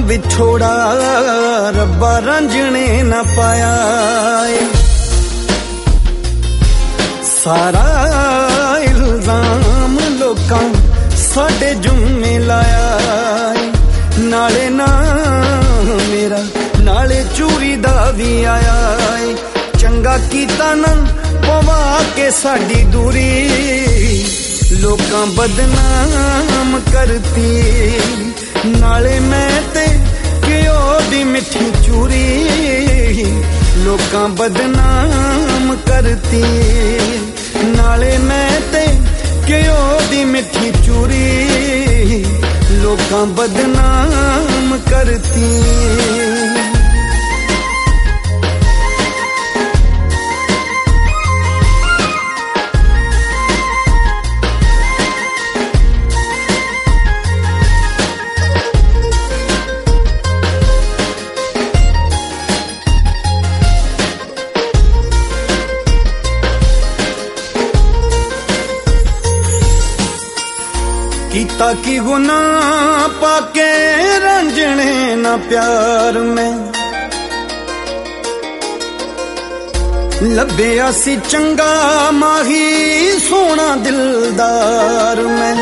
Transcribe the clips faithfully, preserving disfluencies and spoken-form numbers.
विछोड़ा रब्बा रांझणे ना पाया सारा इल्जाम लोकां साडे जुम्मे लाया नाले ना मेरा नाले चूरी दा भी आया चंगा कीता ना पवा के साडी दूरी लोकां बदनाम करती नाले मैं ते घ्यो दी मिठी चूरी लोकां बदनाम करती नाले मैं ते घ्यो दी मिठी चूरी लोकां बदनाम करती कीता की गुनाह पाके रंजने ना प्यार में लभ्या सी चंगा माही सोना दिलदार में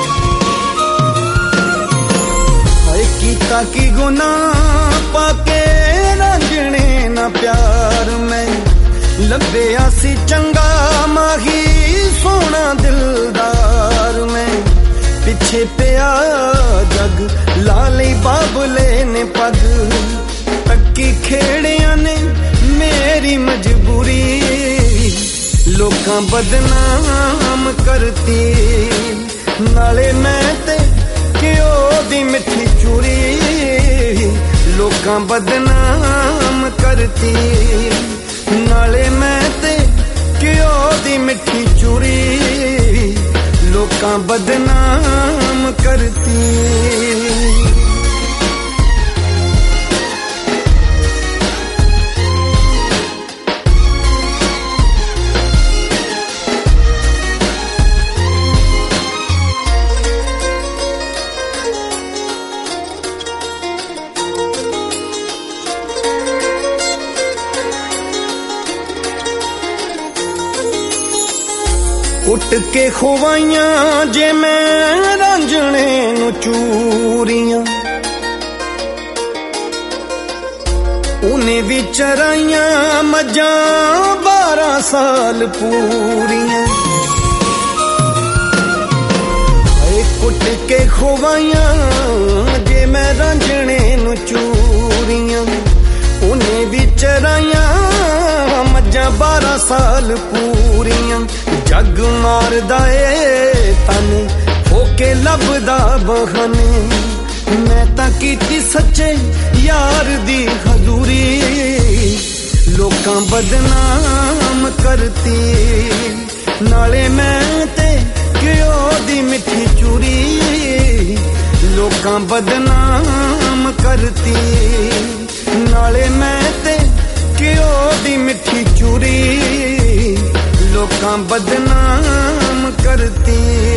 हाय कीता की गुनाह पाके रंजने ना प्यार में लभ्या सी चंगा माही सोना दिलदार में पिछे पिया जग लाली बाबले ने पग तक्की खेड़िया ने मेरी मजबूरी लोकां बदनाम करती नाले मैं ते घ्यो दी मिठी चूरी लोकां बदनाम करती नाले मैं ते घ्यो दी मिठी चूरी लोकां बदनाम करती कुट के खुवाइयां जे मैं रांझणे नू चूरियां उन्हें भी चराइयां मजां बारह साल पूरियां कुट के खुवाइयां जे मैं रांझणे नू चूरियां उन्हें भी चराइयां मजां बारह साल पूरियां जग मारदा ए तने होके लभदा बहाने मैं तां कीती सच्चे यार दी हजूरी लोकां बदनाम करती नाले मैं ते घ्यो दी मिठी चूरी लोकां बदनाम करती नाले मैं ते घ्यो दी मिठी चूरी लोकां बदनाम करती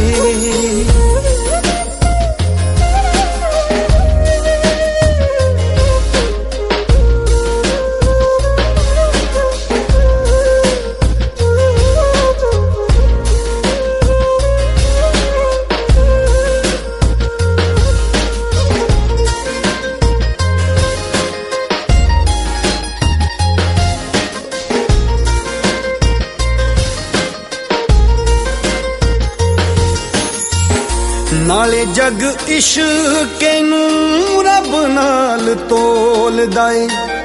नाले जग इश्क नू रब नाल तोलदा ए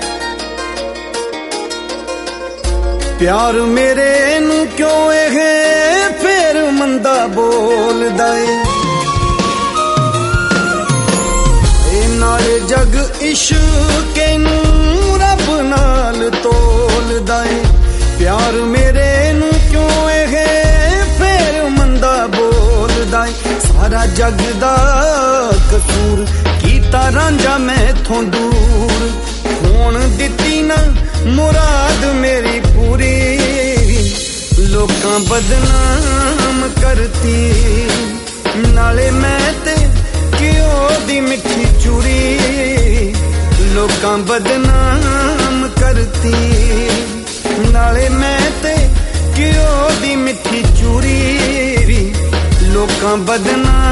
प्यार मेरे नू क्यों ए फिर मंदा बोलदा ए नाले जग इश्क नू रब नाल तोलदा ए प्यार मेरे नू क्यों ए फिर मंदा बोलदा ए सारा जग दा कसूर कीता रांझा मैथों दूर होण दित्ती ना मुराद मेरी पूरी लोकां बदनाम करती नाले मैं ते घ्यो दी मिठी चूरी ਲੋਕਾਂ ਬਦਨਾਮ ਕਰਤੀ ਨਾਲੇ ਮੈਂ ਤੇ ਘਿਓ ਦੀ ਮਿੱਠੀ ਚੂਰੀ ਵੀ ਲੋਕਾਂ ਬਦਨਾਮ